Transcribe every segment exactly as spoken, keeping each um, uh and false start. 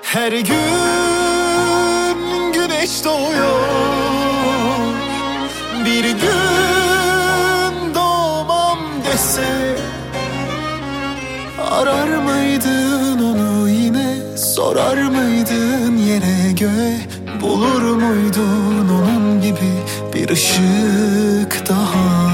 Her gün güneş doğuyor, bir gün doğmam dese, arar mıydın onu yine, sorar mıydın yere göğe, bulur muydun onun gibi bir ışık daha?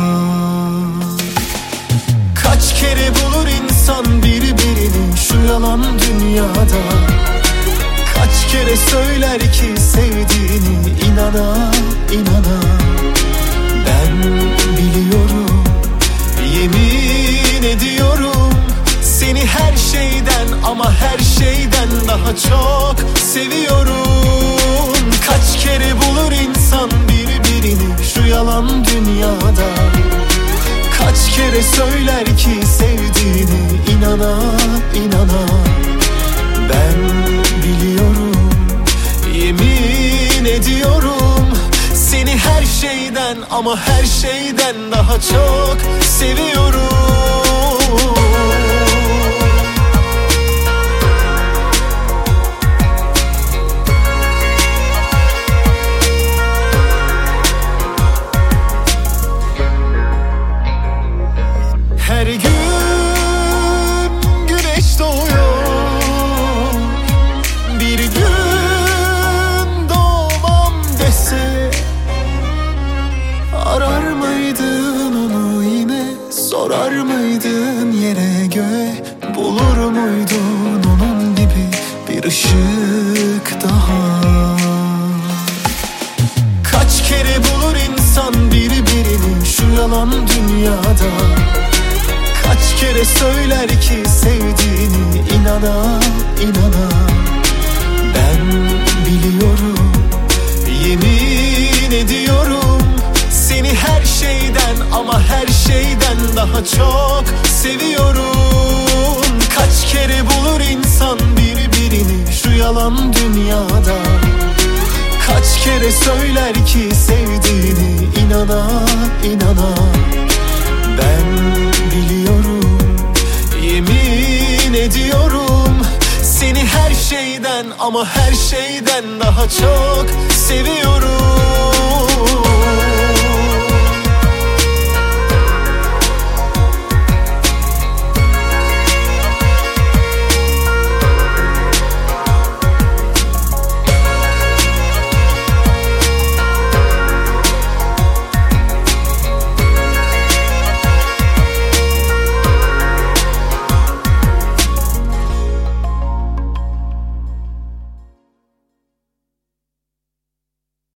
Kaç kere bulur insan birbirini şu yalan dünyada, kaç kere söyler ki sevdiğini inana inana. Ben biliyorum, yemin ediyorum, seni her şeyden ama her şeyden daha çok seviyorum. Kaç kere bulur insan birbirini şu yalan dünyada, kaç kere söyler ki sevdiğini inana inana. Ben biliyorum, yemin ediyorum, seni her şeyden ama her şeyden daha çok seviyorum. Her gün güneş doğuyor, bir gün doğmam dese, arar mıydın onu yine, sorar mıydın yere göğe, bulur muydun onun gibi bir ışık daha? Kaç kere bulur insan birbirini şu yalan dünyada, kaç kere söyler ki sevdiğini inana inana. Ben biliyorum, yemin ediyorum, seni her şeyden ama her şeyden daha çok seviyorum. Kaç kere bulur insan birbirini şu yalan dünyada, kaç kere söyler ki sevdiğini inana inana. Ben biliyorum, yemin ediyorum, seni her şeyden ama her şeyden daha çok seviyorum.